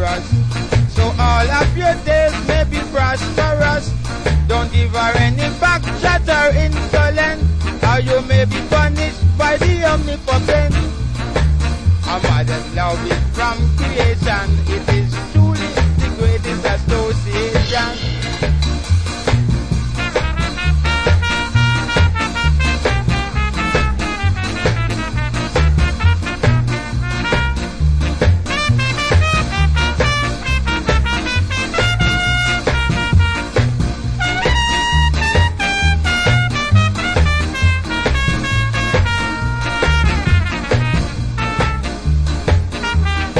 dangerous. So all of your days may be prosperous. Don't give her any back chat or insolence, or you may be punished by the omnipotent. A mother's love is from creation. It is true